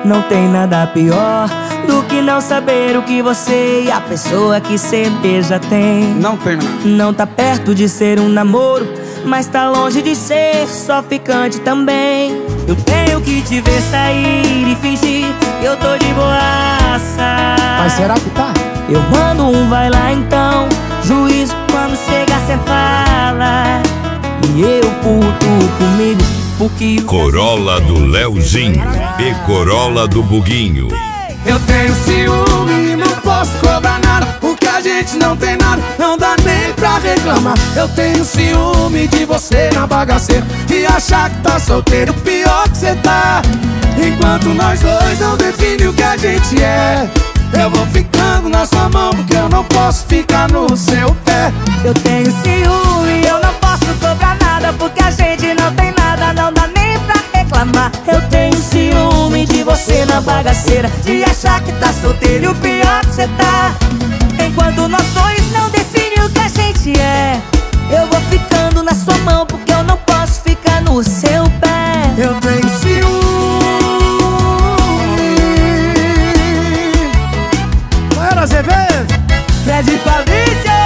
Não tem nada pior do que não saber o que você e a pessoa que cê beija tem. Não tem nada. Não tá perto de ser um namoro, mas tá longe de ser só ficante também. Eu tenho que te ver sair e fingir que eu tô de boaça. Mas será que tá? Eu mando um vai lá então, juízo quando chega cê fala. E eu puto comigo porque Corolla do Leozinho e Corolla do Buguinho. Eu tenho ciúme e não posso cobrar nada, porque a gente não tem nada, não dá nem pra reclamar. Eu tenho ciúme de você na bagaceira, de achar que tá solteiro, pior que cê tá. Enquanto nós dois não define o que a gente é, eu vou ficando na sua mão, porque eu não posso ficar no seu pé. eu tenho ciúme, eu não posso cobrar nada, porque a gente não tem nada, não dá nem pra reclamar. Eu tenho ciúme de você na bagaceira, de achar que tá solteiro e o pior que cê tá. Enquanto nós dois não definem o que a gente é, eu vou ficando na sua mão, porque eu não posso ficar no seu pé. Eu tenho ciúme. Fred Fabrício,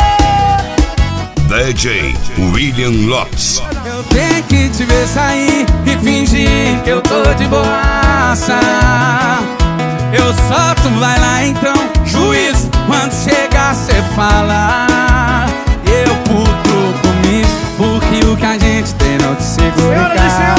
DJ William Lopes. Eu tenho que te ver sair e fingir que eu tô de boaça. Eu solto, vai lá então, juiz, quando chegar cê fala. Eu puto comigo, porque o que a gente tem não te segura.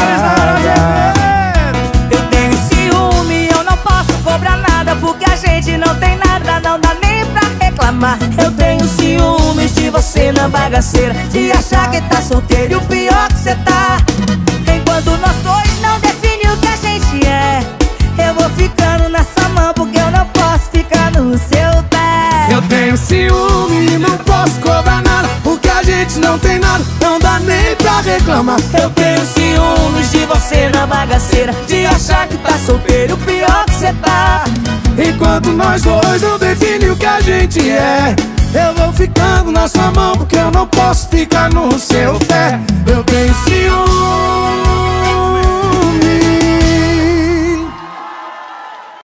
eu tenho ciúme, eu não posso cobrar nada, porque a gente não tem nada, não dá nem pra reclamar. Eu tenho ciúmes de você na bagaceira, de achar que tá solteiro e o pior que cê tá. Enquanto nós dois não definem o que a gente é, eu vou ficando na sua mão, porque eu não posso ficar no seu pé. Eu tenho ciúme e não posso cobrar nada, porque a gente não tem nada, não dá nem pra reclamar. Eu tenho ciúmes de você na bagaceira, de achar que tá solteiro, o pior que cê tá. Enquanto nós dois não definem o que a gente é, eu vou ficando na sua mão, porque eu não posso ficar no seu pé.